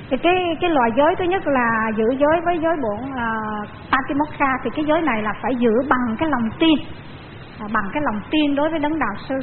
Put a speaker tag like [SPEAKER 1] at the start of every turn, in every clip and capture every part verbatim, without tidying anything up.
[SPEAKER 1] Thì cái cái loại giới thứ nhất là giữ giới với giới bổn uh, Patimokkha. Thì cái giới này là phải giữ bằng cái lòng tin, uh, bằng cái lòng tin đối với đấng đạo sư.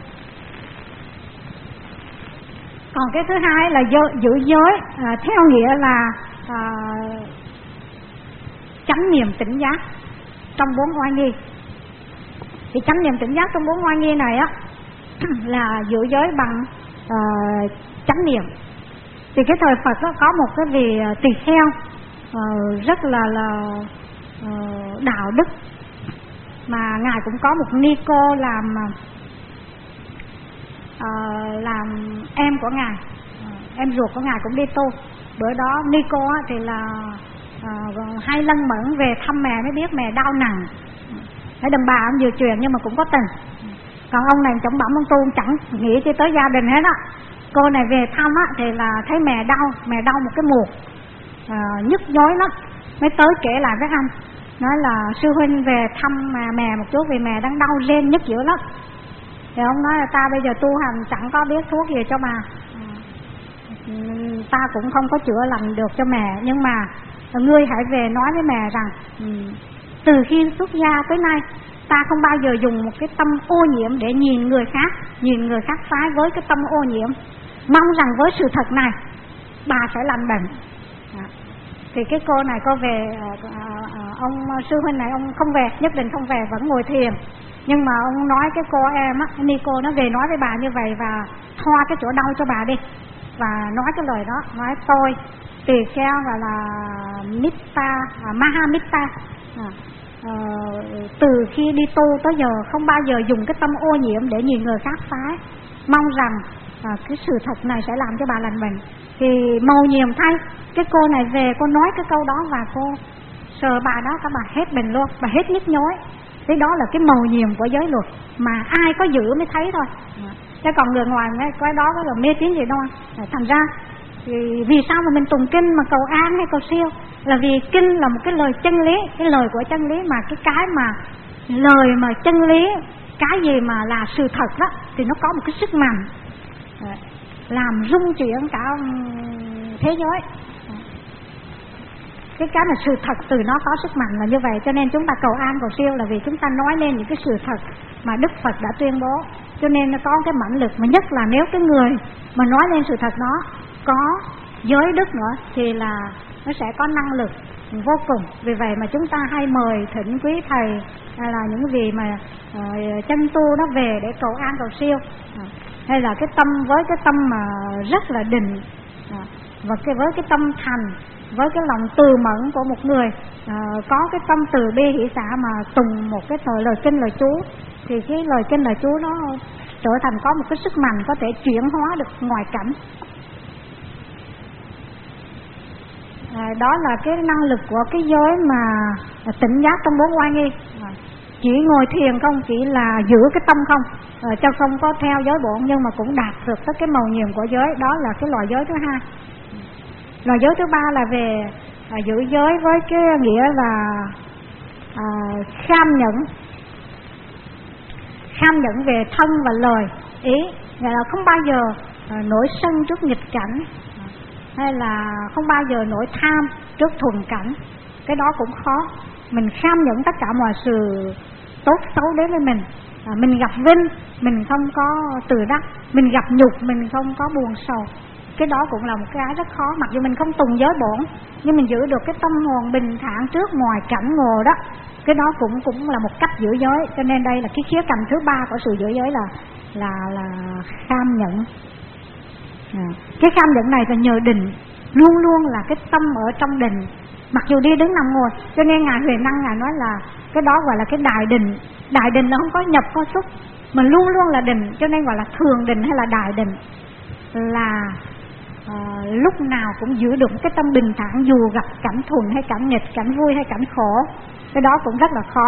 [SPEAKER 1] Còn cái thứ hai là giữ, giữ giới uh, theo nghĩa là uh, chánh niệm tỉnh giác trong bốn oai nghi. Thì chánh niệm tỉnh giác trong bốn oai nghi này á là giữ giới bằng uh, chánh niệm. Thì cái thời Phật đó, có một cái vị tỳ kheo uh, rất là là uh, đạo đức, mà ngài cũng có một ni cô làm uh, làm em của ngài, uh, em ruột của ngài cũng đi tu. Bữa đó ni cô thì là uh, hai lần mẫn về thăm mẹ mới biết mẹ đau nặng. Ở đầm bà ông vừa truyền nhưng mà cũng có tình. Còn ông này chống bẩm ông tu chẳng nghĩ chi tới gia đình hết á. Cô này về thăm á thì là thấy mẹ đau, mẹ đau một cái mùa à, nhức nhối lắm, mới tới kể lại với anh, nói là sư huynh về thăm mà mẹ một chút vì mẹ đang đau rên nhức dữ lắm. Thì ông nói là ta bây giờ tu hành chẳng có biết thuốc gì cho bà, à, ta cũng không có chữa lành được cho mẹ, nhưng mà ngươi hãy về nói với mẹ rằng từ khi xuất gia tới nay ta không bao giờ dùng một cái tâm ô nhiễm để nhìn người khác, nhìn người khác phái với cái tâm ô nhiễm. Mong rằng với sự thật này bà sẽ lành bệnh. À, thì cái cô này cô về, à, à, ông sư huynh này ông không về, nhất định không về, vẫn ngồi thiền. Nhưng mà ông nói cái cô em á, ni cô nó về nói với bà như vậy và thoa cái chỗ đau cho bà đi, và nói cái lời đó, nói tôi tỳ kheo và là Mitta, à, Mahamitta, à, à, từ khi đi tu tới giờ không bao giờ dùng cái tâm ô nhiễm để nhìn người khác phái. Mong rằng à, cái sự thật này sẽ làm cho bà lành bệnh. Thì mầu nhiệm thay, cái cô này về cô nói cái câu đó và cô sờ bà đó, các bà hết bệnh luôn, bà hết nhức nhối. Thế đó là cái mầu nhiệm của giới luật mà ai có giữ mới thấy thôi. Chứ còn người ngoài cái đó có là mê tín gì đâu. Thành ra thì vì sao mà mình tụng kinh mà cầu an hay cầu siêu, là vì kinh là một cái lời chân lý, cái lời của chân lý, mà cái cái mà lời mà chân lý, cái gì mà là sự thật đó thì nó có một cái sức mạnh làm rung chuyển cả thế giới. Cái cái mà sự thật từ nó có sức mạnh là như vậy. Cho nên chúng ta cầu an cầu siêu là vì chúng ta nói lên những cái sự thật mà Đức Phật đã tuyên bố. Cho nên nó có cái mãnh lực, mà nhất là nếu cái người mà nói lên sự thật đó có giới đức nữa thì là nó sẽ có năng lực vô cùng. Vì vậy mà chúng ta hay mời thỉnh quý thầy hay là những vị mà uh, chân tu nó về để cầu an cầu siêu, uh, hay là cái tâm với cái tâm mà rất là định, uh, và cái với cái tâm thành, với cái lòng từ mẫn của một người uh, có cái tâm từ bi hỷ xả mà tùng một cái thời lời kinh lời chú, thì cái lời kinh lời chú nó trở thành có một cái sức mạnh có thể chuyển hóa được ngoại cảnh. À, đó là cái năng lực của cái giới mà tỉnh giác trong bốn oai nghi. À, chỉ ngồi thiền không, chỉ là giữ cái tâm không, à, cho không có theo giới bổn, nhưng mà cũng đạt được tới cái mầu nhiệm của giới. Đó là cái loại giới thứ hai. Loại giới thứ ba là về à, giữ giới với cái nghĩa là à, kham nhẫn, kham nhẫn về thân và lời ý, nghĩa là không bao giờ à, nổi sân trước nghịch cảnh, hay là không bao giờ nổi tham trước thuần cảnh. Cái đó cũng khó. Mình kham nhẫn tất cả mọi sự tốt xấu đến với mình. à, Mình gặp vinh mình không có từ đắc, mình gặp nhục mình không có buồn sầu. Cái đó cũng là một cái rất khó. Mặc dù mình không tùng giới bổn, nhưng mình giữ được cái tâm hồn bình thản trước ngoài cảnh ngộ đó. Cái đó cũng cũng là một cách giữ giới. Cho nên đây là cái khía cạnh thứ ba của sự giữ giới là là là kham nhẫn. À, cái kham nhẫn này là nhờ định, luôn luôn là cái tâm ở trong định, mặc dù đi đứng nằm ngồi. Cho nên ngài Huyền Năng ngài nói là cái đó gọi là cái đại định. Đại định nó không có nhập có xuất, mà luôn luôn là định. Cho nên gọi là thường định hay là đại định, là à, lúc nào cũng giữ được cái tâm bình thản dù gặp cảnh thuần hay cảnh nghịch, cảnh vui hay cảnh khổ. Cái đó cũng rất là khó.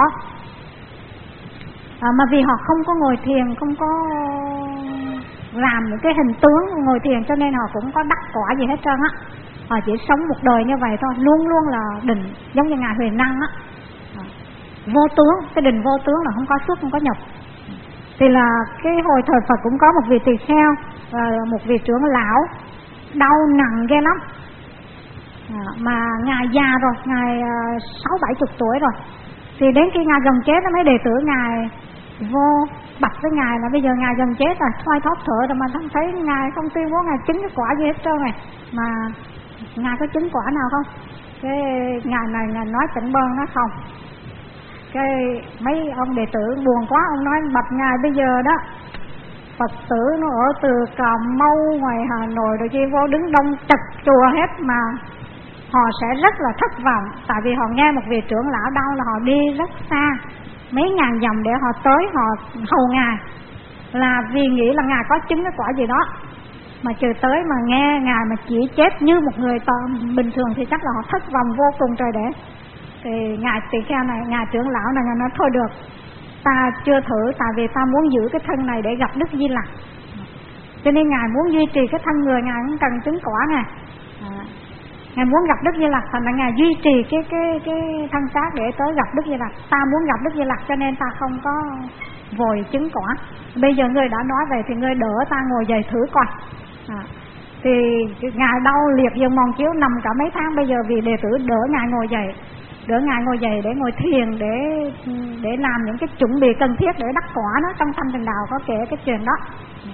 [SPEAKER 1] à, Mà vì họ không có ngồi thiền, không có làm những cái hình tướng ngồi thiền, cho nên họ cũng có đắc quả gì hết trơn á. Họ chỉ sống một đời như vậy thôi, luôn luôn là định, giống như ngài Huyền Năng á, vô tướng. Cái định vô tướng là không có xuất không có nhập. Thì là cái hồi thời Phật cũng có một vị tỳ kheo và một vị trưởng lão đau nặng ghê lắm. à, mà ngài già rồi, ngài sáu bảy chục tuổi rồi. Thì đến khi ngài gần chết, mấy đệ tử ngài vô bạch với ngài là bây giờ ngài gần chết rồi, thoi thóp thở rồi mà không thấy ngài không tuyên bố ngài chứng cái quả gì hết trơn này, mà ngài có chứng quả nào không? Cái ngài này ngài nói tỉnh bơ nó không. Cái mấy ông đệ tử buồn quá, ông nói bạch ngài bây giờ đó Phật tử nó ở từ Cà Mau, ngoài Hà Nội rồi chi vô đứng đông chật chùa hết mà họ sẽ rất là thất vọng, tại vì họ nghe một vị trưởng lão đau là họ đi rất xa mấy ngàn dặm để họ tới họ hầu ngài, là vì nghĩ là ngài có chứng cái quả gì đó, mà trừ tới mà nghe ngài mà chỉ chết như một người toàn bình thường thì chắc là họ thất vọng vô cùng trời để. Thì ngài tỳ kheo này, ngài trưởng lão này ngài nói thôi được, ta chưa thử, tại vì ta muốn giữ cái thân này để gặp Đức Di Lặc, cho nên ngài muốn duy trì cái thân người, ngài cũng cần chứng quả ngài. À, ngài muốn gặp Đức Di Lặc, thành là ngài duy trì cái cái cái thân xác để tới gặp Đức Di Lặc. Ta muốn gặp Đức Di Lặc cho nên ta không có vội chứng quả. Bây giờ ngươi đã nói về thì ngươi đỡ ta ngồi dậy thử coi. À, thì ngài đau liệt dương mòn chiếu nằm cả mấy tháng, bây giờ vì đệ tử đỡ ngài ngồi dậy, đỡ ngài ngồi dậy để ngồi thiền, để để làm những cái chuẩn bị cần thiết để đắc quả đó. Trong Thanh Tịnh Đạo có kể cái chuyện đó.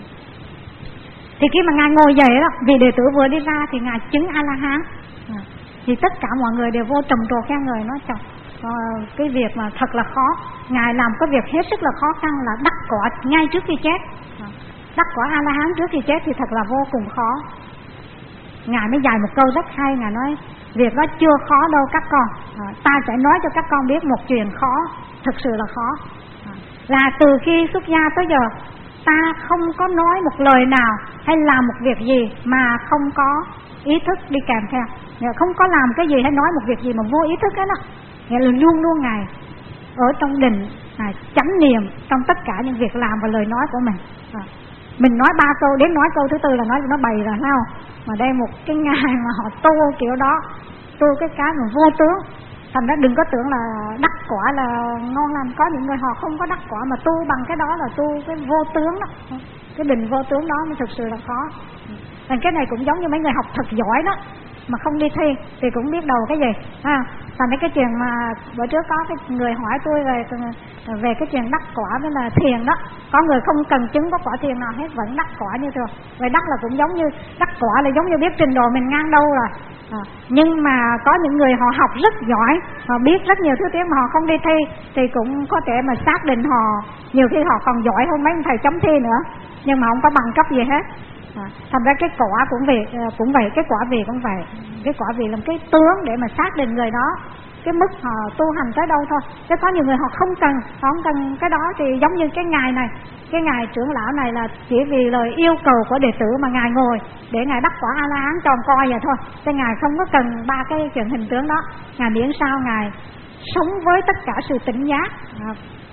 [SPEAKER 1] Thì khi mà ngài ngồi dậy đó, vì đệ tử vừa đi ra thì ngài chứng A La Hán. À, thì tất cả mọi người đều vô trầm trồ khen người, nói chồng à, cái việc mà thật là khó, ngài làm cái việc hết sức là khó khăn là đắc quả ngay trước khi chết. À, đắc quả A La Hán trước khi chết thì thật là vô cùng khó. Ngài mới dạy một câu rất hay, ngài nói việc đó chưa khó đâu các con, à, ta sẽ nói cho các con biết một chuyện khó, thực sự là khó. À, là từ khi xuất gia tới giờ ta không có nói một lời nào hay làm một việc gì mà không có ý thức đi kèm theo, không có làm cái gì hay nói một việc gì mà vô ý thức hết đó. Nghĩa là luôn luôn ngài ở trong định, ngài chánh niệm trong tất cả những việc làm và lời nói của mình. À, mình nói ba câu, đến nói câu thứ tư là nói nó bày rồi sao? Mà đây một cái ngày mà họ tu kiểu đó, tu cái cái mà vô tướng, thành ra đừng có tưởng là đắc quả là ngon lành. Có những người họ không có đắc quả mà tu bằng cái đó là tu cái vô tướng đó, cái định vô tướng đó mới thực sự là khó. Thành cái này cũng giống như mấy người học thật giỏi đó mà không đi thi thì cũng biết đầu cái gì ha. Thành cái chuyện mà bữa trước có cái người hỏi tôi về về cái chuyện đắc quả với là thiền đó, có người không cần chứng có quả thiền nào hết vẫn đắc quả như thường. Vậy đắc là cũng giống như đắc quả là giống như biết trình độ mình ngang đâu rồi. À, nhưng mà có những người họ học rất giỏi, họ biết rất nhiều thứ tiếng mà họ không đi thi thì cũng có thể mà xác định họ nhiều khi họ còn giỏi hơn mấy thầy chấm thi nữa, nhưng mà không có bằng cấp gì hết. À, thành ra cái quả cũng vậy, cũng vậy, cái quả vị cũng vậy. Cái quả vị là một cái tướng để mà xác định người đó cái mức họ tu hành tới đâu thôi. Chứ có nhiều người họ không cần, họ không cần cái đó. Thì giống như cái ngài này, cái ngài trưởng lão này là chỉ vì lời yêu cầu của đệ tử mà ngài ngồi để ngài đắc quả A La Hán tròn coi vậy thôi. Chứ ngài không có cần ba cái chuyện hình tướng đó. Ngài miễn sao ngài sống với tất cả sự tỉnh giác. À,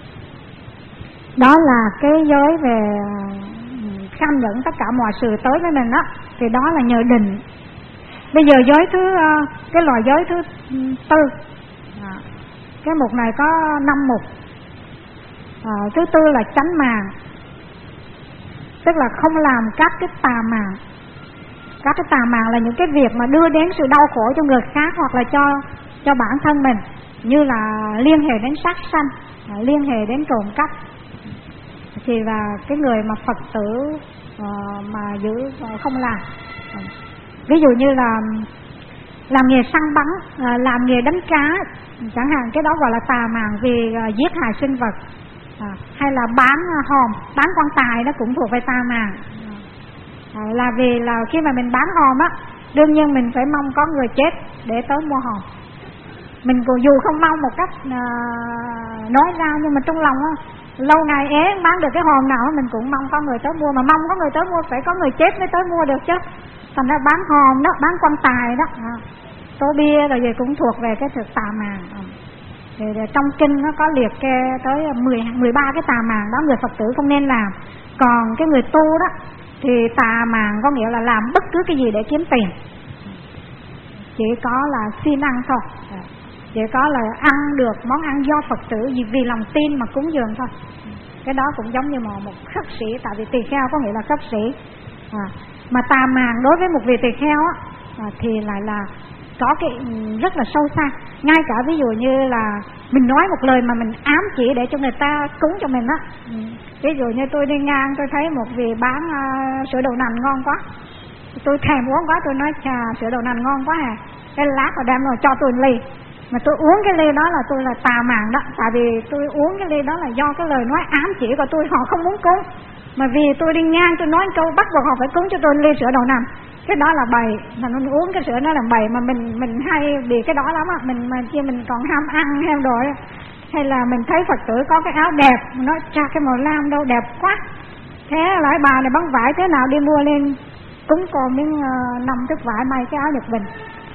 [SPEAKER 1] đó là cái giới về kham nhẫn tất cả mọi sự tới với mình đó, thì đó là nhờ định. Bây giờ giới thứ cái loại giới thứ tư, à, cái mục này có năm mục. À, thứ tư là chánh màng, tức là không làm các cái tà màng. Các cái tà màng là những cái việc mà đưa đến sự đau khổ cho người khác hoặc là cho cho bản thân mình, như là liên hệ đến sát sanh, à, liên hệ đến trộm cắp. Thì là cái người mà Phật tử uh, mà giữ uh, không làm. uh, Ví dụ như là làm nghề săn bắn, uh, làm nghề đánh cá chẳng hạn, cái đó gọi là tà màng vì uh, giết hại sinh vật. uh, Hay là bán uh, hòm, bán quan tài nó cũng thuộc về tà màng. uh, Là vì là khi mà mình bán hòm á, đương nhiên mình phải mong có người chết để tới mua hòm. Mình dù không mong một cách uh, nói ra, nhưng mà trong lòng á, lâu ngày ế bán được cái hòm nào mình cũng mong có người tới mua, mà mong có người tới mua phải có người chết mới tới mua được chứ. Thành ra bán hòm đó, bán quan tài đó, à, tô bia rồi gì cũng thuộc về cái thực tà màng. À, thì, thì trong kinh nó có liệt kê tới mười, mười ba cái tà màng đó người Phật tử không nên làm. Còn cái người tu đó thì tà màng có nghĩa là làm bất cứ cái gì để kiếm tiền, chỉ có là xin ăn thôi. À, chỉ có là ăn được món ăn do Phật tử vì lòng tin mà cúng dường thôi. Cái đó cũng giống như một, một khất sĩ, tại vì tỳ kheo có nghĩa là khất sĩ. À, mà tà màng đối với một vị tỳ kheo á, à, thì lại là có cái rất là sâu xa. Ngay cả ví dụ như là mình nói một lời mà mình ám chỉ để cho người ta cúng cho mình á. Ví dụ như tôi đi ngang tôi thấy một vị bán uh, sữa đậu nành ngon quá, tôi thèm uống quá, tôi nói chà sữa đậu nành ngon quá à, cái lát họ đem rồi cho tôi một ly, mà tôi uống cái ly đó là tôi là tà màng đó. Tại vì tôi uống cái ly đó là do cái lời nói ám chỉ của tôi, họ không muốn cúng, mà vì tôi đi ngang tôi nói câu bắt buộc họ phải cúng cho tôi ly sữa đậu nành. Cái đó là bày, mà nó uống cái sữa nó làm bày, mà mình mình hay bị cái đó lắm á. Mình mà khi mình còn ham ăn ham đồ, hay là mình thấy Phật tử có cái áo đẹp, mình nói cha cái màu lam đâu đẹp quá, thế lại bà này bán vải thế nào đi mua lên cúng cô miếng uh, năm thức vải may cái áo Nhật Bình.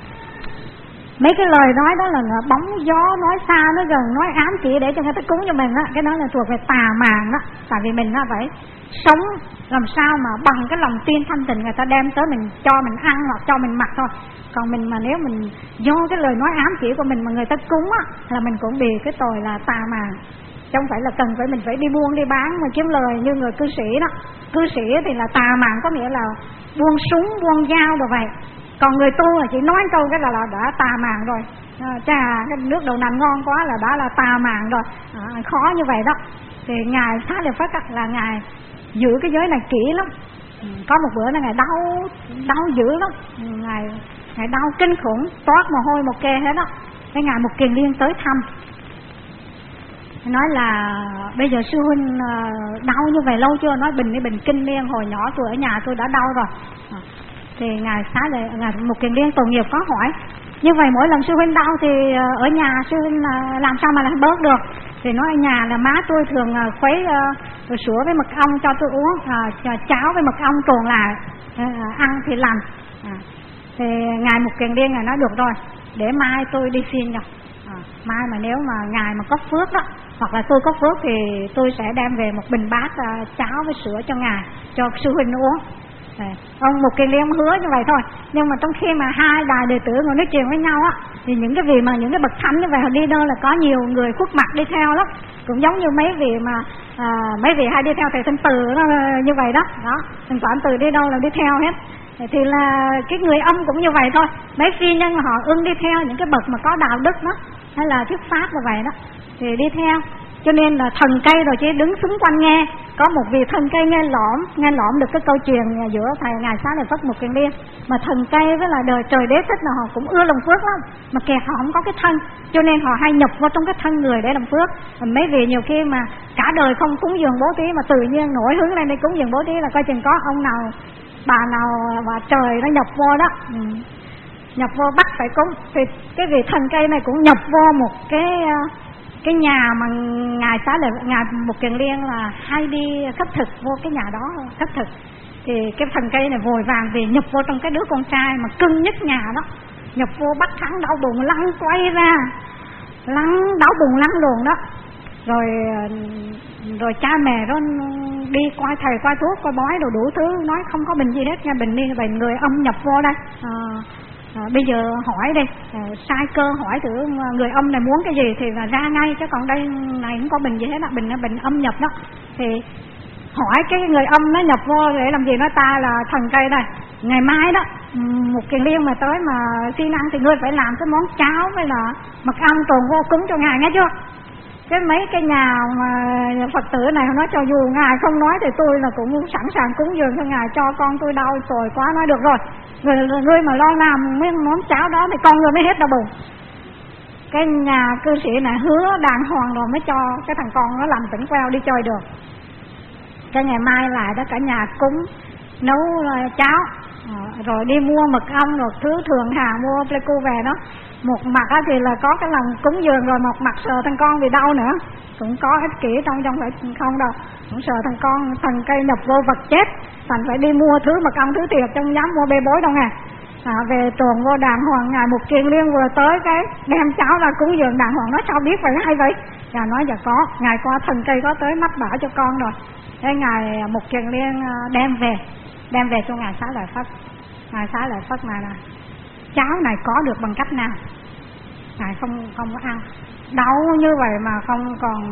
[SPEAKER 1] Mấy cái lời nói đó là bóng gió, nói xa nói gần, nói ám chỉ để cho người ta cúng cho mình á. Cái đó là thuộc về tà màng đó. Tại vì mình nó phải sống làm sao mà bằng cái lòng tin thanh tịnh người ta đem tới mình cho mình ăn hoặc cho mình mặc thôi. Còn mình mà nếu mình do cái lời nói ám chỉ của mình mà người ta cúng á, là mình cũng bị cái tội là tà màng. Chứ không phải là cần phải mình phải đi buôn đi bán mà kiếm lời như người cư sĩ đó. Cư sĩ thì là tà màng, có nghĩa là buông súng buông dao đồ vậy. Còn người tu là chỉ nói câu cái là, là đã tà màng rồi. À, chà cái nước đậu nành ngon quá là đã là tà màng rồi. À, khó như vậy đó. Thì ngài Xá Lợi Phất là ngài giữ cái giới này kỹ lắm. Có một bữa là ngài đau đau dữ lắm, ngài ngài đau kinh khủng, toát mồ hôi một kê hết đó. Cái ngài Mục Kiền Liên tới thăm, nói là bây giờ sư huynh đau như vậy lâu chưa? Nói bình đi, bình kinh niên hồi nhỏ tôi ở nhà tôi đã đau rồi. Thì ngài Xá Lợi ngài Mục Kiền Liên tội nghiệp có hỏi, như vậy mỗi lần sư huynh đau thì ở nhà sư huynh làm sao mà làm bớt được? Thì nói ở nhà là má tôi thường khuấy uh, sữa với mật ong cho tôi uống, uh, cháo với mật ong trộn lại, uh, ăn thì lành. uh. Thì ngài Mục Kiền Liên ngài nói được rồi, để mai tôi đi xin cho. uh, mai mà nếu mà ngài mà có phước đó, hoặc là tôi có phước thì tôi sẽ đem về một bình bát uh, cháo với sữa cho ngài, cho sư huynh uống. À, ông Mục Kiền Liên hứa như vậy thôi. Nhưng mà trong khi mà hai đại đệ tử ngồi nói chuyện với nhau á, thì những cái vị mà những cái bậc thánh như vậy họ đi đâu là có nhiều người khuất mặt đi theo lắm. Cũng giống như mấy vị mà à, mấy vị hay đi theo thầy Thanh Từ nó như vậy đó. Đó, thầy Quảng Từ đi đâu là đi theo hết. Thì là cái người âm cũng như vậy thôi. Mấy phi nhân họ ưng đi theo những cái bậc mà có đạo đức đó, hay là thuyết pháp như vậy đó, thì đi theo. Cho nên là thần cây rồi chỉ đứng xung quanh nghe. Có một vị thần cây nghe lõm, nghe lõm được cái câu chuyện giữa thầy ngài Xá Lợi Phất Mục Kiền Liên. Mà thần cây với là đời trời đế thích là họ cũng ưa lòng phước lắm, mà kẹt họ không có cái thân, cho nên họ hay nhập vào trong cái thân người để làm phước. Mấy vị nhiều khi mà cả đời không cúng dường bố thí mà tự nhiên nổi hứng lên đi cúng dường bố thí là coi chừng có ông nào bà nào và trời nó nhập vô đó. ừ. Nhập vô bắt phải cúng. Thì cái vị thần cây này cũng nhập vô một cái cái nhà mà ngài Xá Lợi ngài Mục Kiền Liên là hay đi khất thực, vô cái nhà đó khất thực. Thì cái thần cây này vội vàng về nhập vô trong cái đứa con trai mà cưng nhất nhà đó, nhập vô bắt hắn đau bụng lăn quay ra, lăn đau bụng lăn luồn đó. Rồi rồi cha mẹ đó đi coi thầy coi thuốc coi bói đồ đủ thứ, nói không có bệnh gì hết nha, bệnh đi bệnh người âm nhập vô đây. à, À, bây giờ hỏi đi, à, sai cơ hỏi thử người âm này muốn cái gì thì là ra ngay, chứ còn đây này không có bệnh gì hết đó, bệnh là bệnh âm nhập đó. Thì hỏi cái người âm nó nhập vô để làm gì, nói ta là thần cây đây, ngày mai đó Mục Kiền Liên mà tới mà xin ăn thì ngươi phải làm cái món cháo với là mật ong trộn vô cúng cho ngài, nghe chưa? Cái mấy cái nhà mà Phật tử này nói cho dù ngài không nói thì tôi là cũng sẵn sàng cúng dường cho ngài, cho con tôi đau rồi quá. Nói được rồi, người, người mà lo làm mấy món cháo đó thì con người mới hết đau bụng. Cái nhà cư sĩ này hứa đàng hoàng rồi mới cho cái thằng con nó làm tỉnh queo đi chơi được. Cái ngày mai lại đó cả nhà cúng nấu cháo, rồi đi mua mật ong rồi thứ thường hà mua pleiku về đó. Một mặt thì là có cái lần cúng dường rồi, một mặt sợ thằng con bị đau nữa, cũng có ích kỷ trong trong phải không đâu, cũng sợ thằng con thần cây nhập vô vật chết, thành phải đi mua thứ mật ong thứ thiệt, trong dám mua bê bối đâu nè. À, về tuần vô đàng hoàng, ngài Mục Kiền Liên vừa tới cái đem cháo ra cúng dường đàng hoàng, nói sao biết vậy hay vậy? Và nói dạ có, ngài qua thần cây có tới mách bảo cho con rồi. Thế ngài Mục Kiền Liên đem về, đem về cho ngài Xá Lợi Phất. Ngài Xá Lợi Phất này là cháo này có được bằng cách nào? Ngài không không có ăn, đau như vậy mà không còn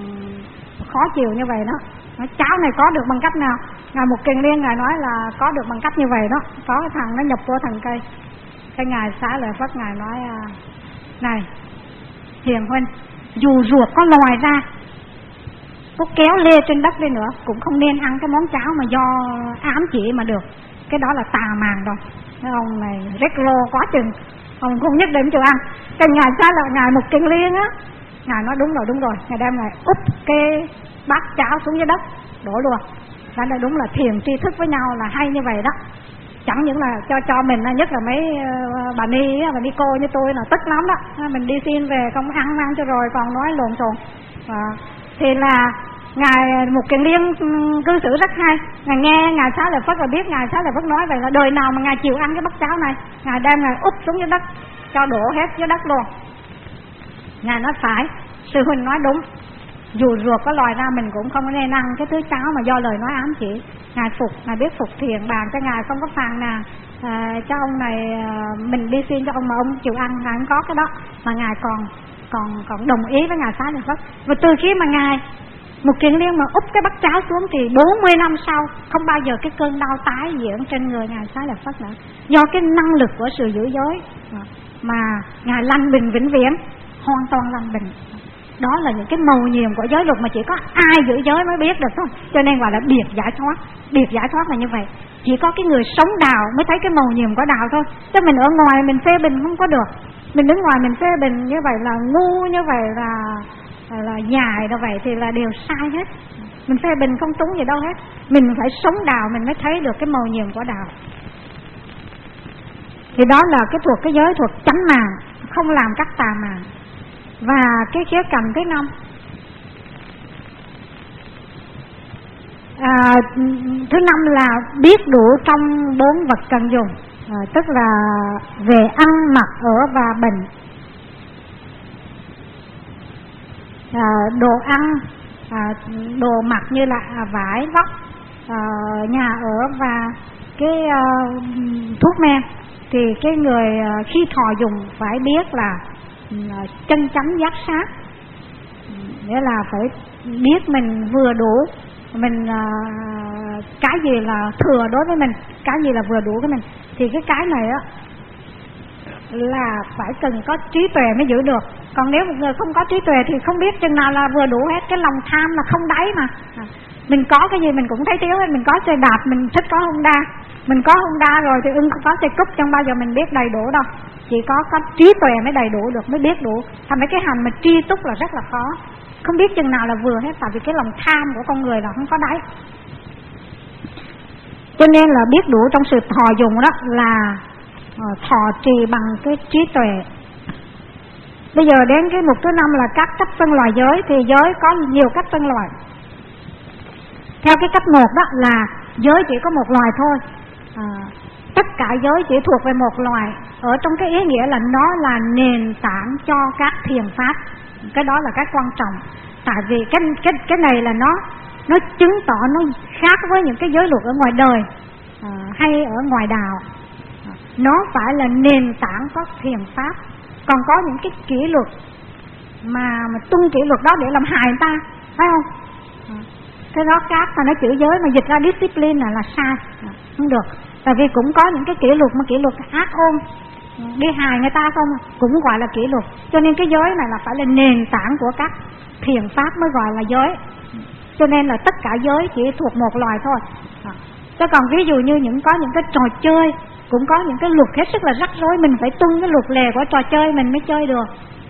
[SPEAKER 1] khó chịu như vậy đó. Nói, cháo này có được bằng cách nào? Ngài Mục Kiền Liên ngài nói là có được bằng cách như vậy đó. Có cái thằng nó nhập vô thần cây, cái ngài Xá Lợi Phất ngài nói à, này Hiền huynh, dù ruột có lòi ra, có kéo lê trên đất đi nữa cũng không nên ăn cái món cháo mà do ám chỉ mà được. Cái đó là tà màng rồi. Cái ông này rét rô quá chừng, ông không nhất định chịu ăn. Cái ngài Xá Lợi, ngài Mục Kiền Liên á, ngài nói đúng rồi đúng rồi, ngài đem ngài úp cái bát cháo xuống dưới đất đổ luôn. Đó là đúng là thiền tri thức với nhau là hay như vậy đó. Chẳng những là cho cho mình, nhất là mấy uh, bà ni bà ni cô như tôi là tức lắm đó. Mình đi xin về không ăn ăn cho rồi còn nói lộn xộn. À, thì là ngài Mục Kiền Liên cư xử rất hay. Ngài nghe ngài Xá Lợi Phất và biết ngài Xá Lợi Phất nói vậy là đời nào mà ngài chịu ăn cái bát cháo này, ngài đem ngài úp xuống dưới đất, cho đổ hết dưới đất luôn. Ngài nói phải, sư huynh nói đúng, dù ruột có lòi ra mình cũng không nên ăn cái thứ cháo mà do lời nói ám chỉ. Ngài phục, ngài biết phục thiền bàn cho ngài, không có phàn nàn à, cho ông này à, mình đi xin cho ông mà ông chịu ăn, ngài không có cái đó, mà ngài còn còn còn đồng ý với ngài Xá Lợi Phất. Và từ khi mà ngài Mục Kiền Liên mà úp cái bát cháo xuống thì bốn mươi năm sau không bao giờ cái cơn đau tái diễn trên người ngài Xá Lợi Phất nữa, do cái năng lực của sự giữ giới mà ngài lanh bình vĩnh viễn, hoàn toàn lanh bình. Đó là những cái mầu nhiệm của giới luật mà chỉ có ai giữ giới mới biết được thôi. Cho nên gọi là biệt giải thoát. Biệt giải thoát là như vậy, chỉ có cái người sống đạo mới thấy cái mầu nhiệm của đạo thôi. Chứ mình ở ngoài mình phê bình không có được. Mình đứng ngoài mình phê bình như vậy là ngu, như vậy là là, là dài, như vậy thì là đều sai hết. Mình phê bình không đúng gì đâu hết. Mình phải sống đạo mình mới thấy được cái mầu nhiệm của đạo. Thì đó là cái thuộc cái giới thuộc chánh màng, không làm các tà màng. Và cái khía cạnh thứ năm à, thứ năm là biết đủ trong bốn vật cần dùng, à, tức là về ăn mặc ở và bệnh. à, đồ ăn, à, đồ mặc như là vải vóc, à, nhà ở và cái à, thuốc men. Thì cái người khi thọ dùng phải biết là chân chánh giác sát, nghĩa là phải biết mình vừa đủ, mình cái gì là thừa đối với mình, cái gì là vừa đủ với mình. Thì cái cái này á là phải cần có trí tuệ mới giữ được. Còn nếu một người không có trí tuệ thì không biết chừng nào là vừa đủ hết. Cái lòng tham là không đáy mà. Mình có cái gì mình cũng thấy thiếu hết. Mình có xe đạp mình thích có Honda, mình có Honda rồi thì ưng có xe cúp, chẳng bao giờ mình biết đầy đủ đâu. Chỉ có có trí tuệ mới đầy đủ được, mới biết đủ. Thành ra cái hành mà tri túc là rất là khó, không biết chừng nào là vừa hết. Tại vì cái lòng tham của con người là không có đáy. Cho nên là biết đủ trong sự thọ dùng đó là thọ trì bằng cái trí tuệ. Bây giờ đến cái mục thứ năm là các cách phân loại giới. Thì giới có nhiều cách phân loại. Theo cái cách một đó là giới chỉ có một loài thôi, à, tất cả giới chỉ thuộc về một loài, ở trong cái ý nghĩa là nó là nền tảng cho các thiền pháp. Cái đó là cái quan trọng. Tại vì cái cái cái này là nó nó chứng tỏ nó khác với những cái giới luật ở ngoài đời à, hay ở ngoài đạo. À, nó phải là nền tảng có thiền pháp. Còn có những cái kỷ luật mà mà tuân kỷ luật đó để làm hại người ta, phải không? À, cái đó khác, mà nó chữ giới mà dịch ra discipline là là sai, à, không được. Tại vì cũng có những cái kỷ luật mà kỷ luật ác ôn, đi hại người ta không, cũng gọi là kỷ luật. Cho nên cái giới này là phải là nền tảng của các thiền pháp mới gọi là giới. Cho nên là tất cả giới chỉ thuộc một loài thôi. À, chứ còn ví dụ như những có những cái trò chơi cũng có những cái luật hết sức là rắc rối, mình phải tuân cái luật lệ của trò chơi mình mới chơi được.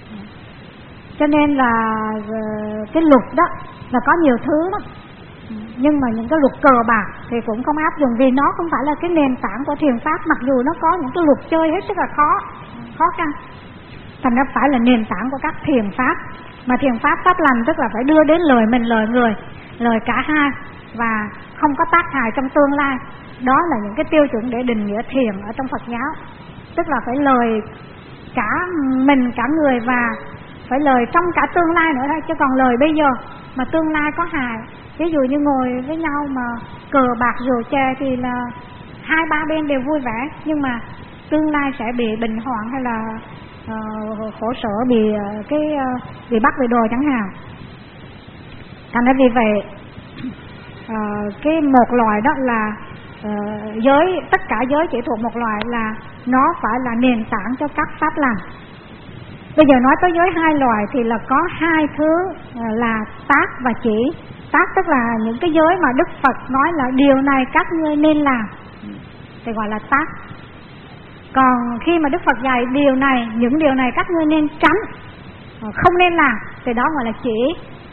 [SPEAKER 1] Cho nên là cái luật đó là có nhiều thứ lắm. Nhưng mà những cái luật cờ bạc thì cũng không áp dụng, vì nó không phải là cái nền tảng của thiền pháp. Mặc dù nó có những cái luật chơi hết sức là khó khó khăn, thành ra phải là nền tảng của các thiền pháp. Mà thiền pháp pháp lành tức là phải đưa đến lời mình, lời người, lời cả hai, và không có tác hại trong tương lai. Đó là những cái tiêu chuẩn để định nghĩa thiền ở trong Phật giáo. Tức là phải lời cả mình, cả người, và phải lời trong cả tương lai nữa thôi. Chứ còn lời bây giờ mà tương lai có hại, ví dụ như ngồi với nhau mà cờ bạc rượu chè thì là hai ba bên đều vui vẻ, nhưng mà tương lai sẽ bị bệnh hoạn hay là uh, khổ sở, bị uh, cái uh, bị bắt về đồ chẳng hạn. Thành ra vì vậy uh, cái một loài đó là uh, giới, tất cả giới chỉ thuộc một loại là nó phải là nền tảng cho các pháp lành. Bây giờ nói tới giới hai loài thì là có hai thứ là tác và chỉ. Tác tức là những cái giới mà Đức Phật nói là điều này các ngươi nên làm thì gọi là tác. Còn khi mà Đức Phật dạy điều này, những điều này các ngươi nên tránh, không nên làm thì đó gọi là chỉ.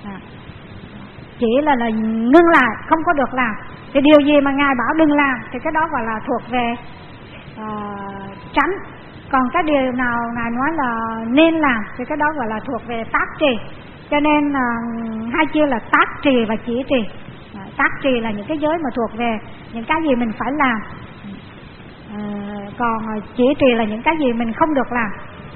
[SPEAKER 1] Chỉ là là ngưng lại, không có được làm. Thì điều gì mà Ngài bảo đừng làm thì cái đó gọi là thuộc về uh, tránh. Còn cái điều nào Ngài nói là nên làm thì cái đó gọi là thuộc về tác trì. Cho nên uh, hai chia là tác trì và chỉ trì. uh, Tác trì là những cái giới mà thuộc về những cái gì mình phải làm, uh, còn uh, chỉ trì là những cái gì mình không được làm.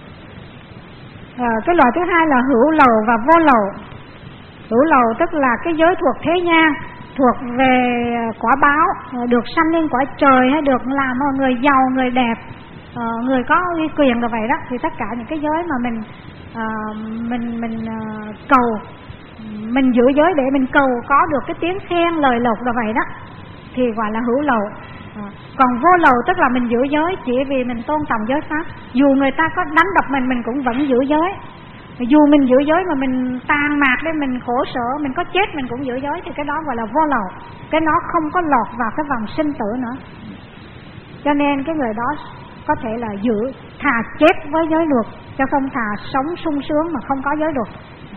[SPEAKER 1] uh, Cái loại thứ hai là hữu lầu và vô lầu. Hữu lầu tức là cái giới thuộc thế gian, thuộc về quả báo, được sanh lên quả trời, hay được làm người giàu, người đẹp, người có uy quyền rồi vậy đó. Thì tất cả những cái giới mà mình mình mình cầu, mình giữ giới để mình cầu có được cái tiếng khen lời lộc rồi vậy đó thì gọi là hữu lầu. Còn vô lầu tức là mình giữ giới chỉ vì mình tôn trọng giới pháp, dù người ta có đánh đập mình mình cũng vẫn giữ giới. Dù mình giữ giới mà mình tan mạc để mình khổ sở, mình có chết mình cũng giữ giới thì cái đó gọi là vô lầu. Cái nó không có lọt vào cái vòng sinh tử nữa. Cho nên cái người đó có thể là giữ, thà chết với giới luật cho không thà sống sung sướng mà không có giới luật.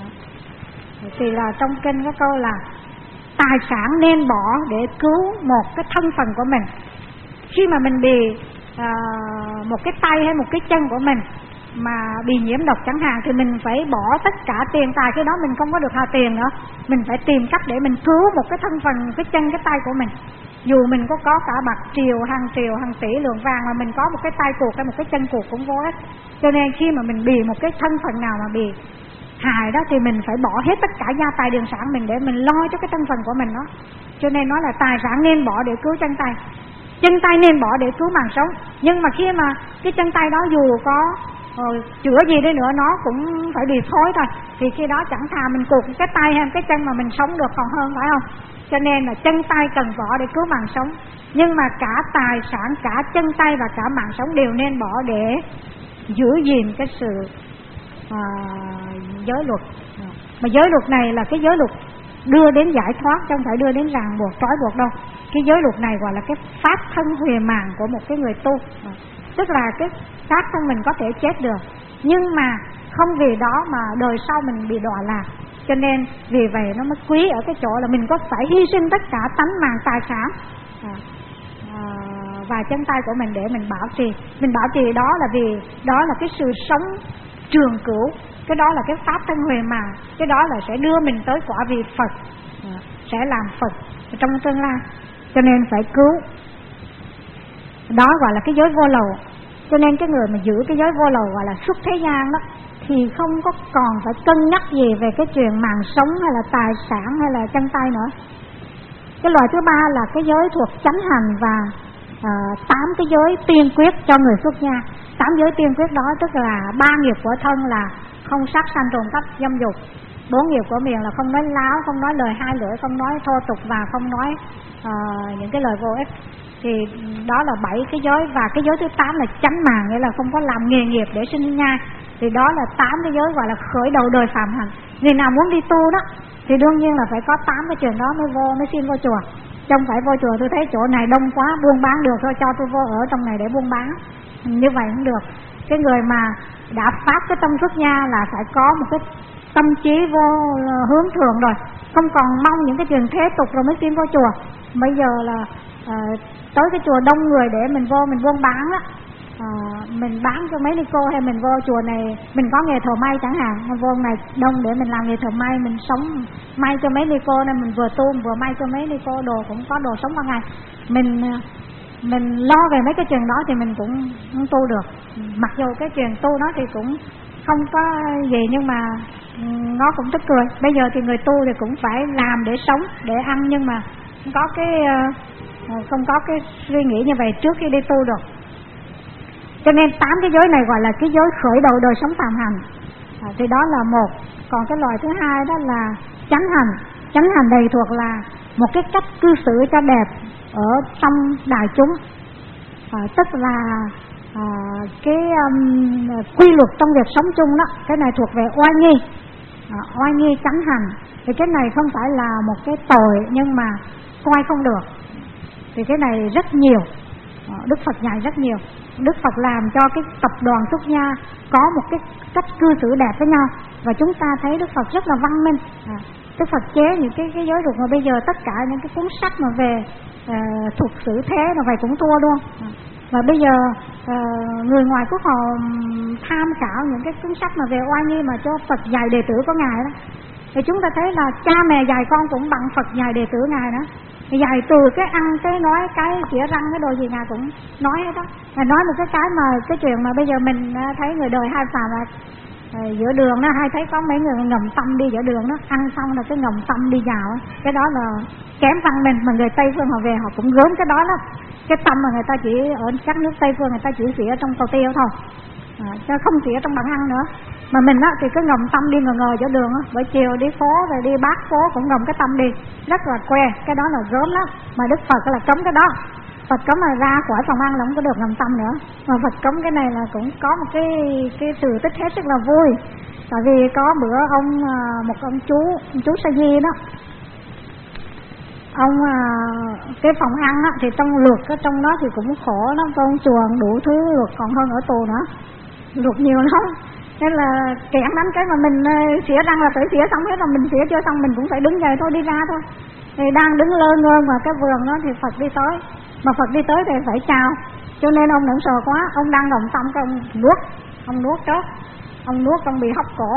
[SPEAKER 1] Thì là trong kinh có câu là tài sản nên bỏ để cứu một cái thân phần của mình. Khi mà mình bị uh, một cái tay hay một cái chân của mình mà bị nhiễm độc chẳng hạn thì mình phải bỏ tất cả tiền tài, cái đó mình không có được hà tiền nữa. Mình phải tìm cách để mình cứu một cái thân phần, cái chân, cái tay của mình. Dù mình có có cả bạc triều, hàng triều, hàng tỷ lượng vàng mà mình có một cái tay cuộc hay một cái chân cuộc cũng vô ích. Cho nên khi mà mình bị một cái thân phần nào mà bị hại đó thì mình phải bỏ hết tất cả gia tài điền sản mình để mình lo cho cái thân phần của mình đó. Cho nên nói là tài sản nên bỏ để cứu chân tay, chân tay nên bỏ để cứu mạng sống. Nhưng mà khi mà cái chân tay đó dù có Rồi, chữa gì đi nữa nó cũng phải bị thối thôi. Thì khi đó chẳng thà mình cụt cái tay hay cái chân mà mình sống được còn hơn, phải không? Cho nên là chân tay cần bỏ để cứu mạng sống. Nhưng mà cả tài sản, cả chân tay và cả mạng sống đều nên bỏ để giữ gìn cái sự à, giới luật. Mà giới luật này là cái giới luật đưa đến giải thoát, chứ không phải đưa đến ràng buộc, trói buộc đâu. Cái giới luật này gọi là cái pháp thân huề màng của một cái người tu. Tức là cái xác thân mình có thể chết được, nhưng mà không vì đó mà đời sau mình bị đọa lạc. Cho nên vì vậy nó mới quý ở cái chỗ là mình có phải hy sinh tất cả tánh mạng, tài sản à, à, và chân tay của mình để mình bảo trì. Mình bảo trì đó là vì đó là cái sự sống trường cửu, cái đó là cái pháp thân huề màng, cái đó là sẽ đưa mình tới quả vị Phật, à, sẽ làm Phật trong tương lai. Cho nên phải cứu. Đó gọi là cái giới vô lầu. Cho nên cái người mà giữ cái giới vô lầu gọi là xuất thế gian đó thì không có còn phải cân nhắc gì về cái chuyện mạng sống hay là tài sản hay là chân tay nữa. Cái loại thứ ba là cái giới thuộc chánh hành và tám uh, cái giới tiên quyết cho người xuất gia. Tám giới tiên quyết đó tức là ba nghiệp của thân là không sát sanh trộm cắp dâm dục, bốn nghiệp của miệng là không nói láo, không nói lời hai lưỡi, không nói thô tục và không nói uh, những cái lời vô ích. Thì đó là bảy cái giới. Và cái giới thứ tám là chánh mạng, nghĩa là không có làm nghề nghiệp để sinh nhai. Thì đó là tám cái giới gọi là khởi đầu đời phạm hạnh. Người nào muốn đi tu đó thì đương nhiên là phải có tám cái chuyện đó mới vô, mới xin vô chùa. Không phải vô chùa tôi thấy chỗ này đông quá buôn bán được thôi, cho tôi vô ở trong này để buôn bán, như vậy không được. Cái người mà đã phát cái tâm xuất gia là phải có một cái tâm trí vô hướng thượng rồi, không còn mong những cái chuyện thế tục rồi mới xin vô chùa. Bây giờ là à, tới cái chùa đông người để mình vô mình buôn bán á, à, mình bán cho mấy ni cô, hay mình vô chùa này mình có nghề thợ may chẳng hạn, mình vô này đông để mình làm nghề thợ may, mình sống may cho mấy ni cô, nên mình vừa tu vừa may cho mấy ni cô đồ, cũng có đồ sống qua ngày. Mình mình lo về mấy cái chuyện đó thì mình cũng không tu được. Mặc dù cái chuyện tu đó thì cũng không có gì, nhưng mà nó cũng tức cười. Bây giờ thì người tu thì cũng phải làm để sống, để ăn, nhưng mà không có cái không có cái suy nghĩ như vậy trước khi đi tu được. Cho nên tám cái giới này gọi là cái giới khởi đầu đời sống phạm hạnh. À, thì đó là một. Còn cái loại thứ hai đó là chánh hành. Chánh hành này thuộc là một cái cách cư xử cho đẹp, ở trong đại chúng, à, tức là à, cái um, quy luật trong việc sống chung đó, cái này thuộc về oai nghi, à, oai nghi chánh hành. Thì cái này không phải là một cái tội nhưng mà coi không được, thì cái này rất nhiều, à, Đức Phật dạy rất nhiều. Đức Phật làm cho cái tập đoàn xuất gia có một cái cách cư xử đẹp với nhau, và chúng ta thấy Đức Phật rất là văn minh. à, Đức Phật chế những cái, cái giới luật mà bây giờ tất cả những cái cuốn sách mà về uh, thuật xử thế là vậy cũng thua luôn. à, Và bây giờ uh, người ngoài quốc họ tham khảo những cái cuốn sách mà về oai nghi mà cho Phật dạy đệ tử của Ngài đó, thì chúng ta thấy là cha mẹ dạy con cũng bằng Phật dạy đệ tử Ngài đó. Dạy từ cái ăn, cái nói, cái chĩa răng, cái đồ gì Ngài cũng nói hết đó. Ngài nói một cái cái mà cái chuyện mà bây giờ mình thấy người đời hai phàm là à, giữa đường đó, hay thấy có mấy người ngầm tâm đi giữa đường đó, ăn xong là cái ngầm tâm đi vào đó. Cái đó là kém văn minh, mà người Tây phương họ về họ cũng gớm cái đó lắm. Cái tâm mà người ta chỉ ở các nước Tây phương người ta chỉ xỉa trong cầu tiêu thôi, à, chứ không xỉa trong bàn ăn nữa. Mà mình á thì cứ ngầm tâm đi ngờ ngờ giữa đường á, buổi chiều đi phố rồi đi bát phố cũng ngầm cái tâm đi, rất là que. Cái đó là gớm lắm, mà Đức Phật là cấm cái đó. Phật cấm là ra khỏi phòng ăn là không có được ngầm tâm nữa. Mà Phật cấm cái này là cũng có một cái cái sự tích hết rất là vui. Tại vì có bữa ông một ông chú ông chú Sa Di đó, ông cái phòng ăn á thì trong luật ở trong đó thì cũng khổ lắm, con chuồng đủ thứ luật còn hơn ở tù nữa, luật nhiều lắm. Nên là kẹn đánh cái mà mình xỉa răng là phải xỉa xong hết, rồi mình xỉa chưa xong mình cũng phải đứng dậy thôi, đi ra thôi. Thì đang đứng lơ ngơ mà cái vườn đó thì Phật đi tới, mà Phật đi tới thì phải chào, cho nên ông đừng sợ quá, ông đang ngầm tâm cái ông nuốt, ông nuốt trước, ông nuốt ông bị hóc cổ,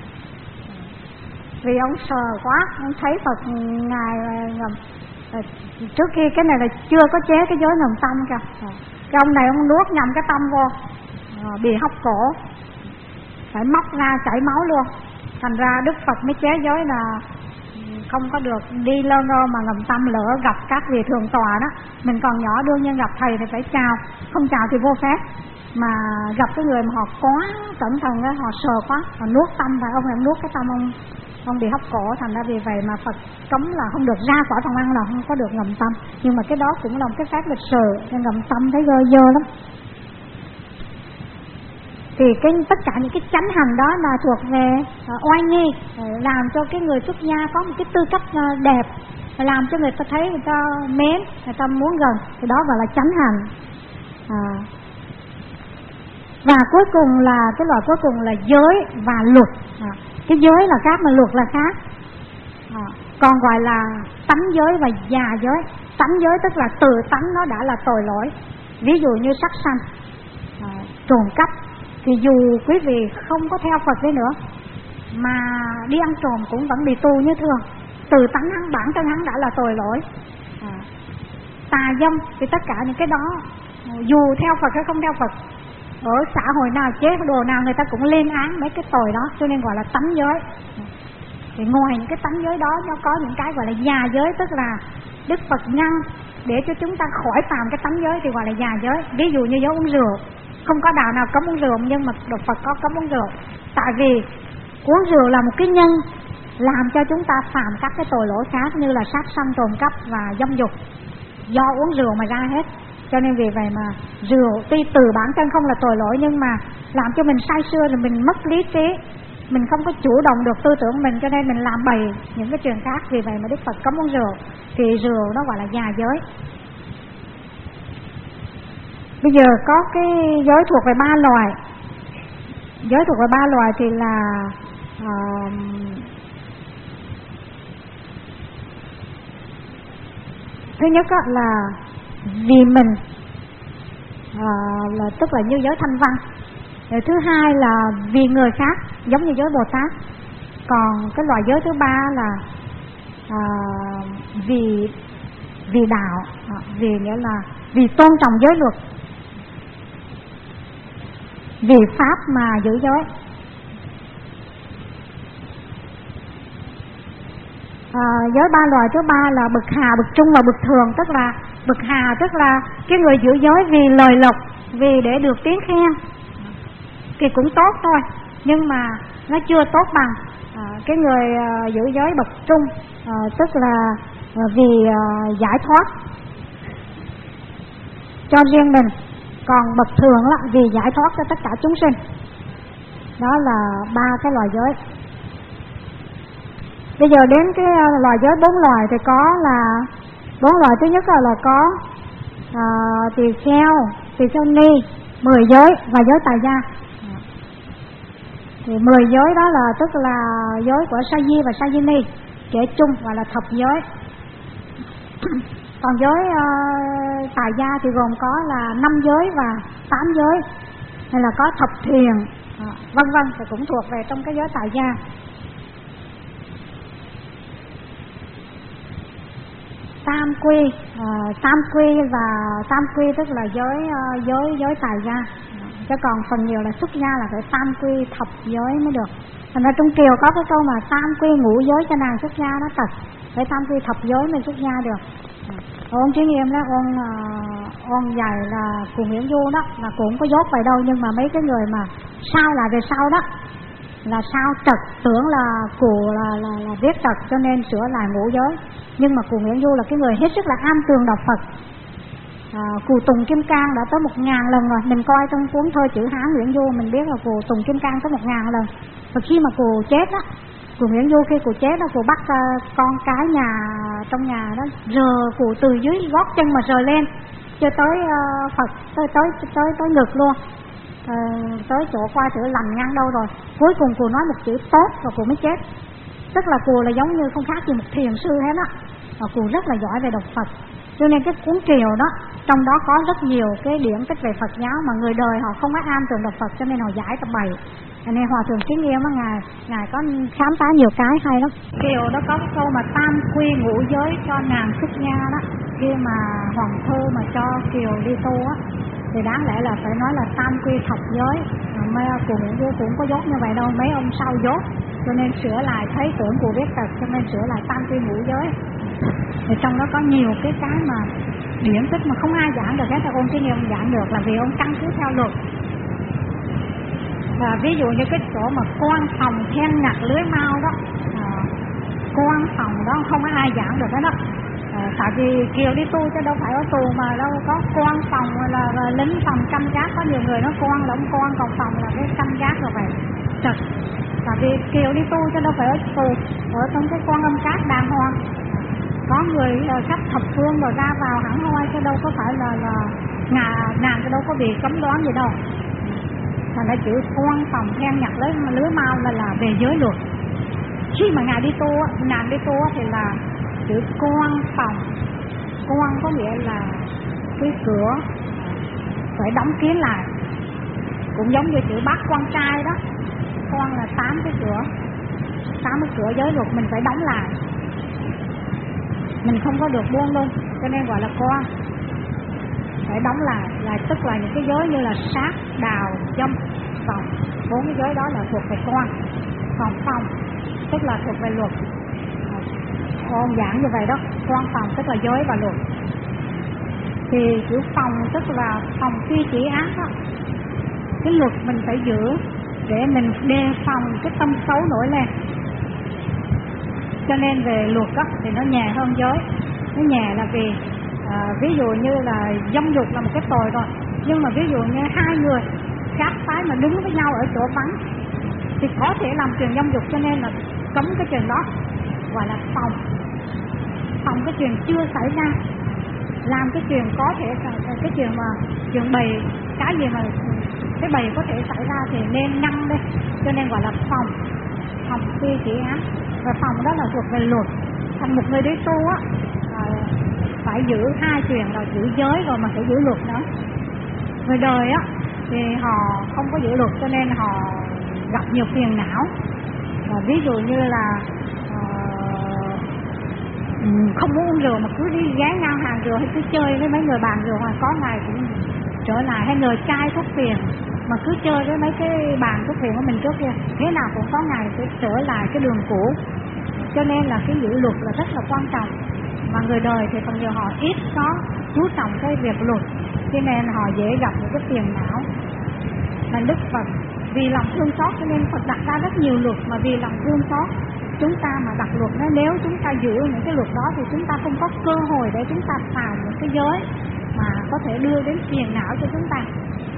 [SPEAKER 1] vì ông sờ quá, ông thấy Phật Ngài ngầm. Trước khi cái này là chưa có chế cái giới ngầm tâm kìa, cái ông này ông nuốt nhầm cái tâm vô, bị hóc cổ, phải móc ra chảy máu luôn. Thành ra Đức Phật mới chế giới là không có được đi lơ ngơ mà ngầm tâm. Lỡ gặp các vị thượng tọa đó, mình còn nhỏ đương nhiên gặp thầy thì phải chào, không chào thì vô phép. Mà gặp cái người mà họ quá cẩn thận đó, họ sờ quá, họ nuốt tâm, và ông em nuốt cái tâm ông ông bị hóc cổ. Thành ra vì vậy mà Phật cấm là không được ra khỏi phòng ăn, là không có được ngầm tâm. Nhưng mà cái đó cũng là một cái phép lịch sử, nên ngầm tâm thấy gơ dơ lắm. Thì cái tất cả những cái chánh hành đó là thuộc về uh, oai nghi, uh, làm cho cái người xuất gia có một cái tư cách uh, đẹp, làm cho người ta thấy người ta mến, người ta muốn gần, thì đó gọi là chánh hành. À. Và cuối cùng là cái loại cuối cùng là giới và luật. À. Cái giới là khác mà luật là khác. À. Còn gọi là tánh giới và già giới. Tánh giới tức là từ tánh nó đã là tội lỗi, ví dụ như sát sanh, à, trộm cắp. Thì dù quý vị không có theo Phật đi nữa mà đi ăn trộm cũng vẫn bị tu như thường. Từ tánh hắn, bản thân hắn đã là tội lỗi. à, Tà dâm thì tất cả những cái đó, dù theo Phật hay không theo Phật, ở xã hội nào chế đồ nào người ta cũng lên án mấy cái tội đó, cho nên gọi là tánh giới. Thì ngoài những cái tánh giới đó, nó có những cái gọi là già giới, tức là Đức Phật ngăn để cho chúng ta khỏi phạm cái tánh giới thì gọi là già giới. Ví dụ như giới uống rượu, không có đạo nào cấm uống rượu, nhưng mà Đức Phật có cấm uống rượu. Tại vì uống rượu là một cái nhân làm cho chúng ta phạm các cái tội lỗi khác, như là sát sanh, trộm cắp và dâm dục, do uống rượu mà ra hết. Cho nên vì vậy mà rượu tuy từ bản thân không là tội lỗi, nhưng mà làm cho mình say sưa rồi mình mất lý trí, mình không có chủ động được tư tưởng mình, cho nên mình làm bậy những cái chuyện khác. Vì vậy mà Đức Phật cấm uống rượu. Thì rượu nó gọi là già giới. Bây giờ có cái giới thuộc về ba loài. Giới thuộc về ba loài thì là uh, thứ nhất là vì mình, uh, là tức là như giới thanh văn. Rồi thứ hai là vì người khác, giống như giới Bồ Tát. Còn cái loại giới thứ ba là uh, vì vì đạo, uh, vì nghĩa là vì tôn trọng giới luật, vì pháp mà giữ giới. À, giới ba loài thứ ba là bậc hà, bậc trung và bậc thường. Tức là bậc hà tức là cái người giữ giới vì lời lộc, vì để được tiếng khen thì cũng tốt thôi, nhưng mà nó chưa tốt bằng à, cái người à, giữ giới bậc trung, à, tức là à, vì à, giải thoát cho riêng mình, còn bậc thượng là vì giải thoát cho tất cả chúng sinh. Đó là ba cái loài giới. Bây giờ đến cái loài giới bốn loài thì có là bốn loài. Thứ nhất là, là có à, tỳ kheo, tỳ kheo ni, mười giới và giới tài gia. Thì mười giới đó là tức là giới của sa di và sa di ni, kể chung gọi là thập giới. Còn giới uh, tài gia thì gồm có là năm giới và tám giới, hay là có thập thiền, à, vân vân, thì cũng thuộc về trong cái giới tài gia. Tam quy, uh, tam quy và tam quy tức là giới uh, giới giới tài gia, chứ còn phần nhiều là xuất gia là phải tam quy thập giới mới được. Thành ra trong Kiều có cái câu mà tam quy ngũ giới cho nàng xuất gia đó thật, phải tam quy thập giới mới xuất gia được. Ôn Trí Nghiêm đó, ôn uh, ôn dạy là cụ Nguyễn Du đó, là cũng có dốt vậy đâu, nhưng mà mấy cái người mà sau là về sau đó là sao trật tưởng là cụ là, là, là viết trật cho nên sửa lại ngũ giới. Nhưng mà cụ Nguyễn Du là cái người hết sức là am tường đọc Phật. À, cụ Tùng Kim Cang đã tới một ngàn lần rồi, mình coi trong cuốn thơ chữ Hán Nguyễn Du mình biết là cụ Tùng Kim Cang tới một ngàn lần. Và khi mà cụ chết đó, cụ Nguyễn Du khi cụ chết đó, cụ bắt uh, con cái nhà trong nhà đó rờ cụ từ dưới gót chân mà rời lên cho tới uh, Phật, tới tới tới tới ngực luôn, uh, tới chỗ qua chỗ lành ngang đâu rồi. Cuối cùng cụ nói một chữ tốt và cụ mới chết. Tức là cụ là giống như không khác gì một thiền sư hết á, và cụ rất là giỏi về đọc Phật. Cho nên cái cuốn Kiều đó, trong đó có rất nhiều cái điển tích về Phật giáo mà người đời họ không có am tường đọc Phật, cho nên họ giải tập bày. Cho nên Hòa Thượng Trí Nghiêm á, ngài ngài có khám phá nhiều cái hay lắm. Kiều đó có cái câu mà tam quy ngũ giới cho nàng xuất gia đó, khi mà Hoàng Thư mà cho Kiều đi tu á, thì đáng lẽ là phải nói là tam quy thập giới. Mấy cụ Nguyễn Du cũng có dốt như vậy đâu, mấy ông sau dốt, cho nên sửa lại, thấy tưởng cụ viết tật cho nên sửa lại tam quy ngũ giới. Thì trong đó có nhiều cái cái mà điển tích mà không ai giảng được hết, là ôn Trí Nghiêm giảng được là vì ông căn cứ theo luật. À, ví dụ như cái chỗ mà quan phòng then nhặt lưới mau đó, à, quan phòng đó không có ai giảng được hết đó. À, tại vì Kiều đi tu chứ đâu phải ở tù mà đâu có quan phòng là, là lính phòng canh gác. Có nhiều người nói quan là ông quan, còn phòng là cái canh gác rồi vậy trật. Tại vì Kiều đi tu chứ đâu phải ở tù, ở trong cái quan âm cát đàng hoàng. Có người uh, khách thập phương rồi ra vào hẳn hoi, chứ đâu có phải là là ngà nàng chứ đâu có bị cấm đoán gì đâu. Thành ra chữ quan phòng then nhặt lấy lứa mau là là về giới luật. Khi mà ngài đi tu, nàng đi tu thì là chữ quan phòng. Quan có nghĩa là cái cửa phải đóng kín lại, cũng giống như chữ bác quan trai đó. Quan là tám cái cửa, tám cái cửa giới luật mình phải đóng lại, mình không có được buông luôn, cho nên gọi là quan. Phải đóng lại, là tức là những cái giới như là sát, đào, dâm, phòng. Bốn cái giới đó là thuộc về quan. Còn phòng tức là thuộc về luật. Ôn giảng như vậy đó, quan phòng tức là giới và luật. Thì chữ phòng tức là phòng phi chỉ ác đó. Cái luật mình phải giữ để mình đề phòng cái tâm xấu nổi lên. Cho nên về luật đó thì nó nhẹ hơn giới. Nó nhẹ là vì à, ví dụ như là dâm dục là một cái tội rồi, nhưng mà ví dụ như hai người khác phái mà đứng với nhau ở chỗ vắng thì có thể làm chuyện dâm dục, cho nên là cấm cái chuyện đó, gọi là phòng. Phòng cái chuyện chưa xảy ra, làm cái chuyện có thể, cái chuyện mà chuyện bày, cái gì mà cái bày có thể xảy ra thì nên ngăn đi, cho nên gọi là phòng. Phòng phi chỉ ác. Và phòng đó là thuộc về luật. Thành một người đi tu á, à, phải giữ hai chuyện là giữ giới rồi mà phải giữ luật nữa. Người đời á thì họ không có giữ luật, cho nên họ gặp nhiều phiền não. À, ví dụ như là uh, không muốn uống rượu mà cứ đi ghé ngang hàng rượu hay cứ chơi với mấy người bàn rượu, mà có ngày cũng trở lại, hay người trai thuốc phiền mà cứ chơi với mấy cái bàn thuốc phiền của mình trước kia, thế nào cũng có ngày sẽ trở lại cái đường cũ. Cho nên là cái giữ luật là rất là quan trọng, mà người đời thì phần nhiều họ ít có chú trọng cái việc luật, cho nên họ dễ gặp những cái phiền não. Mà Đức Phật vì lòng thương xót cho nên Phật đặt ra rất nhiều luật, mà vì lòng thương xót chúng ta mà đặt luật đó, nếu chúng ta giữ những cái luật đó thì chúng ta không có cơ hội để chúng ta phạm những cái giới mà có thể đưa đến phiền não cho chúng ta.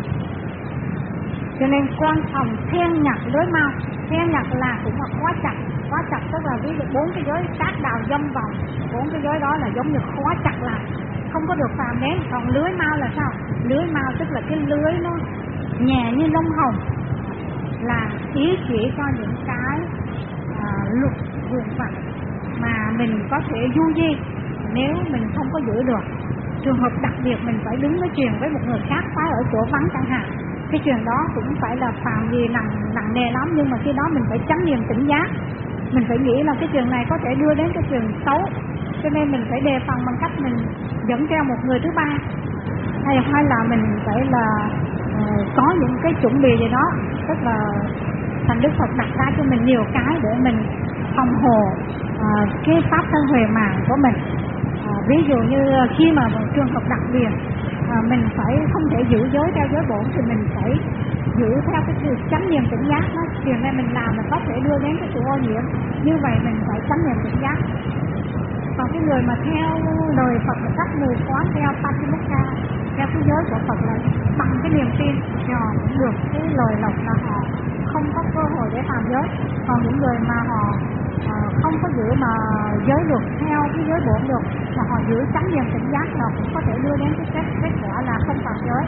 [SPEAKER 1] Cho nên quan trọng thiên nhật lưới mau. Thiên nhật là cũng là khóa chặt. Khóa chặt tức là ví dụ bốn cái giới sát đào dâm vòng, bốn cái giới đó là giống như khóa chặt lại, không có được phàm đến. Còn lưới mau là sao? Lưới mau tức là cái lưới nó nhẹ như lông hồng, là ý chỉ cho những cái à, luật vụn vặt mà mình có thể du di nếu mình không có giữ được. Trường hợp đặc biệt mình phải đứng nói chuyện với một người khác phải ở chỗ vắng chẳng hạn, cái chuyện đó cũng phải là phạm gì nặng nặng nề lắm, nhưng mà khi đó mình phải chánh niệm tỉnh giác. Mình phải nghĩ là cái chuyện này có thể đưa đến cái chuyện xấu, cho nên mình phải đề phòng bằng cách mình dẫn theo một người thứ ba, hay hay là mình phải là uh, có những cái chuẩn bị gì đó. Tức là thành Đức Phật đặt ra cho mình nhiều cái để mình phòng hộ uh, cái pháp thân huệ mạng của mình. Uh, ví dụ như khi mà một trường hợp đặc biệt uh, mình phải không thể giữ giới theo giới bổn, thì mình phải giữ theo cái sự chánh niệm tỉnh giác đó. Chuyện này mình làm là có thể đưa đến cái sự ô nhiễm, như vậy mình phải chánh niệm tỉnh giác. Còn cái người mà theo lời Phật một cách mù quáng, theo Patimokkha, theo cái giới của Phật là bằng cái niềm tin thì họ cũng được cái lời lộc là họ không có cơ hội để phạm giới. Còn những người mà họ uh, không có giữ mà giới được theo cái giới bổn được, mà họ giữ chánh niệm tỉnh giác, họ cũng có thể đưa đến cái kết, kết quả là không phạm giới.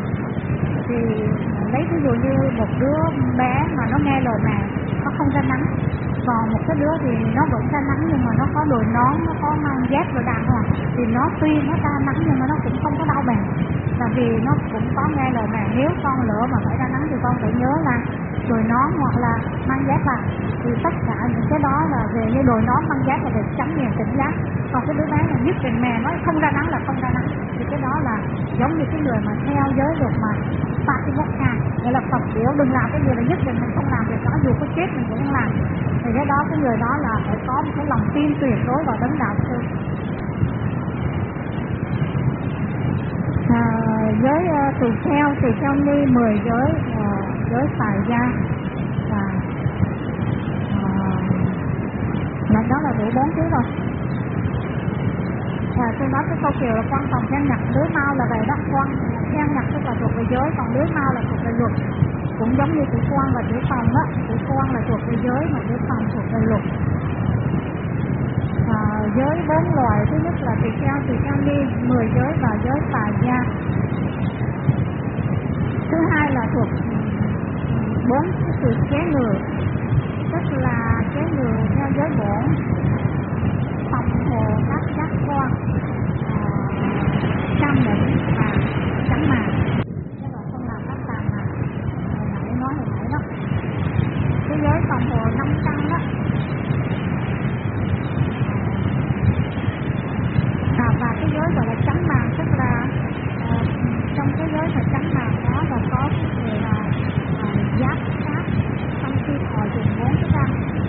[SPEAKER 1] Thì lấy ví dụ như một đứa bé mà nó nghe lời mẹ, nó không ra nắng, còn một cái đứa thì nó vẫn ra nắng nhưng mà nó có đội nón, nó có mang dép và đàng hoàng, thì nó tuy nó ra nắng nhưng mà nó cũng không có đau bệnh, là vì nó cũng có nghe lời mẹ. Nếu con lỡ mà phải ra nắng thì con phải nhớ là đội nón hoặc là mang dép vào. Thì tất cả những cái đó là về như đội nón mang dép là về chánh niệm tỉnh giác. Còn cái đứa bé là nhất định mẹ nói không ra nắng là không ra nắng, thì cái đó là giống như cái người mà theo giới được mà Patimokkha, nghĩa là Phật biểu đừng làm cái gì là nhất định mình không làm việc đó, dù có chết mình cũng không làm. Thì cái đó cái người đó là phải có một cái lòng tin tuyệt đối vào đấng đạo sư. À, giới uh, tỳ kheo, tỳ kheo ni mười giới, uh, giới tài gia và uh, là đó là đủ bốn thứ rồi. À, tôi nói cái câu kiều là quan trọng thiên nhật lưới mau là vậy đó. Quan thiên nhật tức là thuộc về giới, còn lưới mau là thuộc về luật. Cũng giống như chữ quan và chữ phòng đó, chữ quan là thuộc về giới mà chữ phòng thuộc về luật. À, giới bốn loại, thứ nhất là tỳ kheo, tỳ kheo ni, mười giới và giới tài gia. Thứ hai là thuộc bốn cái sự chế ngự, tức là chế ngự theo giới bổn, phòng hộ các giác quan, cam định và chánh mạng, tức là không làm các tà mạng. Hồi nãy nói hồi nãy đó, cái giới phòng hộ năm căn đó. À, và cái giới gọi là chánh mạng, tức là uh, trong cái giới là chánh mạng đó là có cái sự là uh, giáp sát trong khi họ dùng bốn cái răng,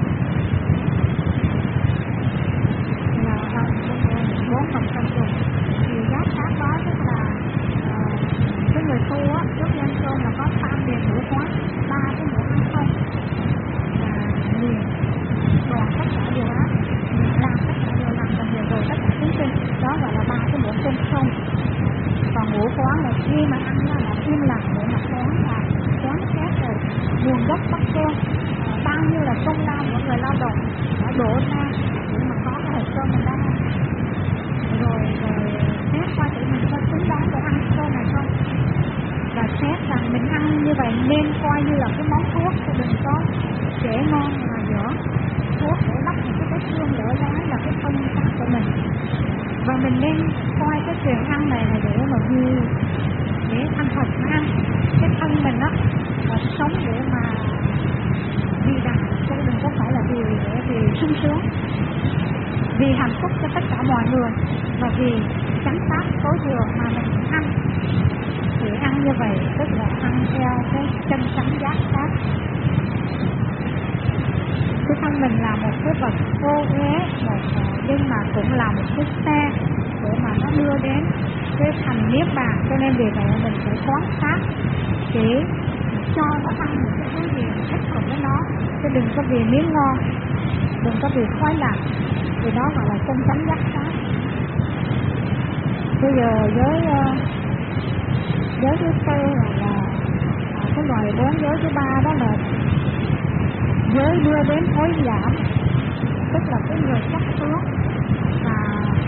[SPEAKER 1] là bốn phần trong dùng. Thì giáp sát đó tức là uh, cái người tu á, trước nhân tôn là có tam điền ngũ quán, ba cái ngũ ăn không, và liền đoàn tất cả điều ác, làm tất cả điều làm và nhiều rồi tất cả chúng sinh, đó gọi là ba cái ngũ tinh không. Còn ngũ quán là khi mà ăn là im lặng để mà quán là quán xét rồi nguồn gốc bắt cơm, à, bao nhiêu là công lao của người lao động đã đổ ra để mà có cái hộp cơm mình đang ăn, rồi rồi xét qua thì mình có xứng đáng để ăn cơm này không, và xét rằng mình ăn như vậy nên coi như là cái món thuốc, chứ đừng có trễ ngon mà dở thuốc để lắp những cái vết thương lỡ lá là cái thân xác của mình. Và mình nên coi cái chuyện ăn này là để mà vì để ăn thật mà ăn cái thân mình đó, và sống để mà vì rằng chứ đừng có phải là vì để vì sung sướng, vì hạnh phúc cho tất cả mọi người, và vì chánh pháp tối thượng mà mình ăn. Thì ăn như vậy tức là ăn theo cái chân chánh giác pháp. Cái thân mình là một cái vật vô uế, một nhưng mà cũng là một cái xe để mà nó đưa đến cái thành niết bàn. Cho nên vì vậy mình phải quán sát để cho nó ăn một cái thứ gì thích hợp với nó, chứ đừng có vì miếng ngon, đừng có vì khoái lạc, thì đó gọi là chân chánh giác pháp. bây giờ giới giới thứ tư là, là cái loại bốn giới thứ ba đó là giới đưa đến thối giảm, tức là cái người chấp tướng và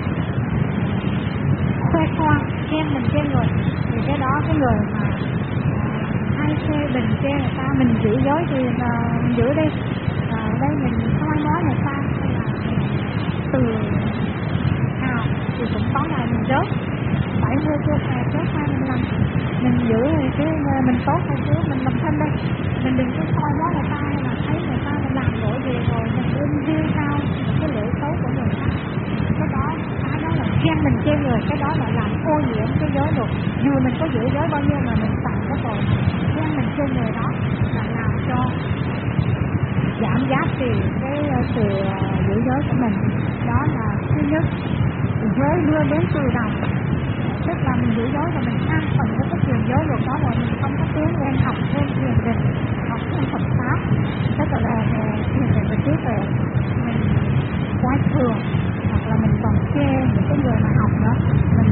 [SPEAKER 1] khoe khoang khen mình trên người. Thì cái đó cái người mà hay phê bình chê người ta, mình giữ giới thì uh, mình giữ đi, à, đây mình không ai nói người ta, hay là từ nào thì cũng có ngày mình rớt bảy mươi chưa hè rớt hai mươi lăm, mình giữ thì chứ mình tốt hay chứ mình làm thân đây, mình đừng có coi nói người ta hay là thấy người ta mình làm lỗi gì rồi mình ưng riêng cao cái lỗi xấu của người ta. Cái đó cái đó là khen mình chê người, cái đó là làm ô nhiễm cái giới luật. Dù mình có giữ giới bao nhiêu mà mình phạm cái tội khen mình chê người đó là làm cho giảm giá trị cái sự giữ giới của mình. Đó là thứ nhất, giới đưa đến từ đầu, tức là mình giữ giới và mình an phận với cái quyền giới luật đó rồi, mình không có tiến lên học thêm thiền định, học thêm Phật pháp, tức là thiền định về trí tuệ, mình quái thường, hoặc là mình còn chê những cái người mà học đó, mình